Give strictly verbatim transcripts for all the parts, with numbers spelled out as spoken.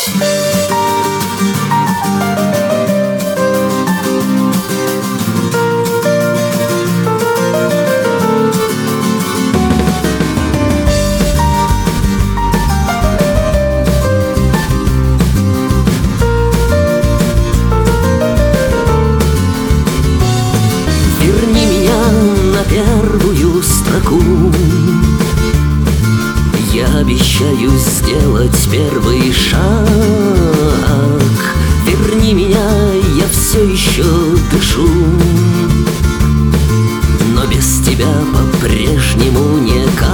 Верни меня на первую строку. Я обещаю сделать первый шаг. Верни меня, я все еще дышу, но без тебя по-прежнему никак.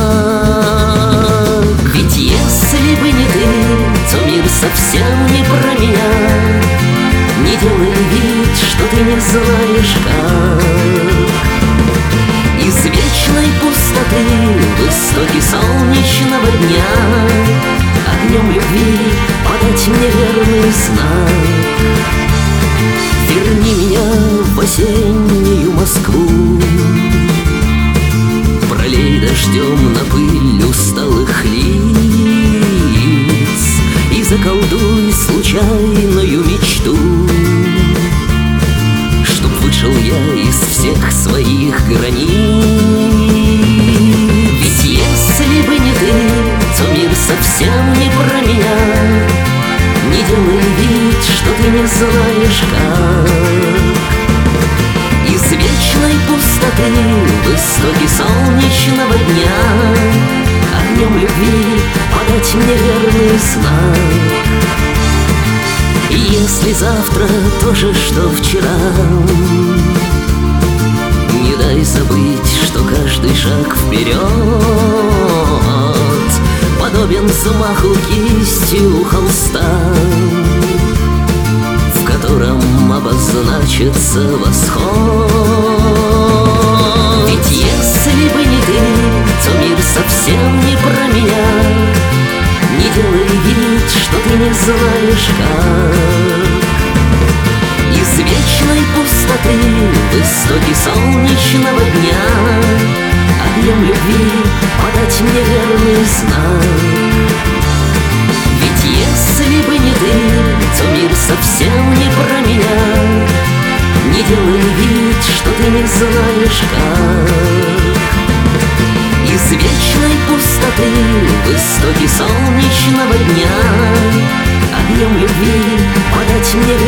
Ведь если бы не ты, то мир совсем не про меня. Не делай вид, что ты не знаешь как. Из вечной пустоты в истоке солнечного дня огнем любви подать мне верный знак. Верни меня в осеннюю Москву, пролей дождем на пыль усталых лиц и заколдуй случайную мечту, чтоб вышел я из всех своих границ. Ведь если бы не ты, то мир совсем не про меня. Не делай вид, что ты не знаешь как. Из вечной пустоты в истоке солнечного дня огнем любви подать мне верный знак. И если завтра то же, что вчера, не дай забыть, что каждый шаг вперед подобен взмаху кистью холста, в котором обозначится восход. Ведь если бы не ты, то мир совсем не про меня. Не делай вид, что ты не знаешь как. Из вечной пустоты в истоке солнечного дня огнем любви подать мне верный знак. Ведь если бы не ты, то мир совсем не про меня. Не делай вид, что ты не знаешь как. Из вечной пустоты в истоке солнечного дня огнем любви подать мне